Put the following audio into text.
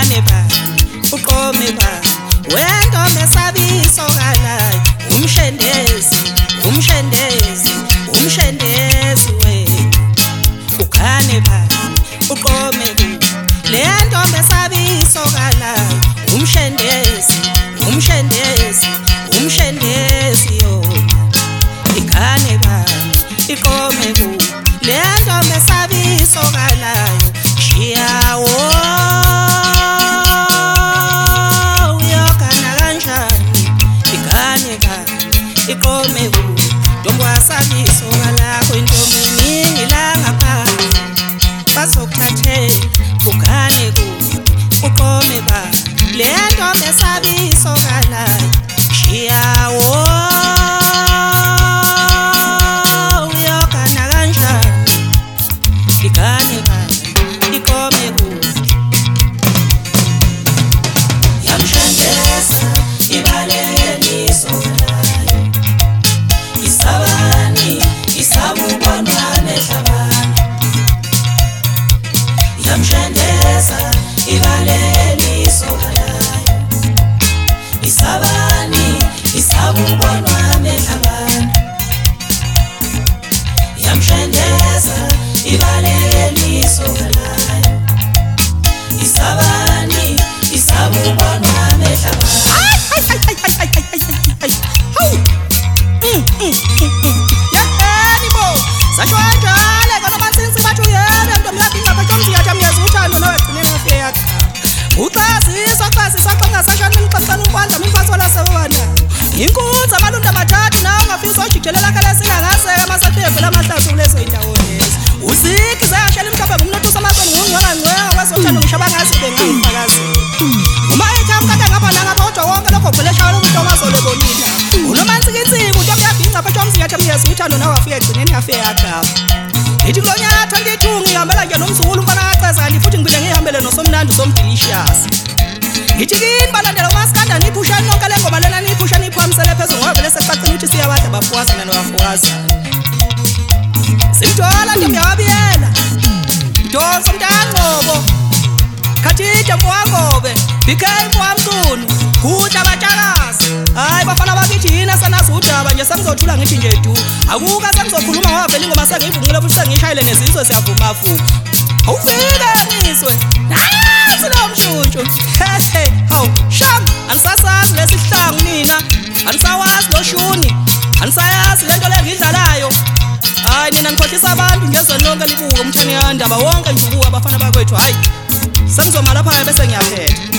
ukane bani uqome bani wentombi esabiso kalayo umshendezi umshendezi umshendezi wethu ukane bani uqome le ntombi esabiso kalayo umshendezi umshendezi umshendezi yona ikane bani iqome le ntombi esabiso kalayo shiyawo uyokana kanjani ikane bani iqome ntombi wasabiso kalakho intombi iningi la ngaphansi bazokuthathela ukane uqome bani le ntombi esabiso kalayo shiyawo uyokana kanjani ikane bani iqome yamshendeza ibaleliso kalayo isabani isabubonwa nehlabani yamshendeza ibaleliso kalayo isabani isabubonwa nehlabani yamshendeza ibaleliso kalayo isabani isabubonwa nehlabani yaheni bo sashwanjale kana mansinsi bathu yena ntombi lapha phomzi yathamnyeza uthando nowegcinela ngafeyakha ucasisa ucasisa qonga sashani nixaxana ukwandla mimfaso lasewana inkunza amalunda amathathu nawe ungafisa ujijelela khalesina ngaseka amasathephe lamahlazo kuleso indawo lezo uziki zayashela imhlophe ngumnotho samasoni ngungcwengangcwenga kwezothando ngishaba ngasibe ngangifakazi uma ekhamba kade ngapha nangapha kodwa wonke lokho vele shawela umuntu ongasolebonina unomantsikintsiki ntombi yabhinca phethu phomzi yathamnyeza uthando nawe wafika egcineni ngafeyakha ithi kulonyaka 22 ngihambela nje nomzukulu umfana kaceza kanti futhi ngibile ngihambele nosomnandi somdelicious ngithi kini balandela umaskanda niphusha nonke lengoma lena niphusha niphwamisele phezulu ngoba vele secacile ukuthi siyabade bafuwazana nowafukazana simthola ntombi yawabiyela mdonso mntangcobo khathide mfowanggobe bikhe mfowamqunu kudla batshakazi hayi bafana bakithi yina sanazi udaba nje sengizothula ngithi nje du akuka sengizokhuluma ngoba vele ingoma sengiyivungile futhi sengishayile nezizwe siyavuma futhi awufike nizwe nasi lo mshuntshu hawu sham anisasazi lesihlangu nina anisawazi lo shuni anisayazi lento lengidlalayo hayi nina nikhohlisa abantu ngezwe lonke libuke umthani yandaba wonke nje ubuka abafana bakwethu hayi sengizoma lapha bese ngiyaphetha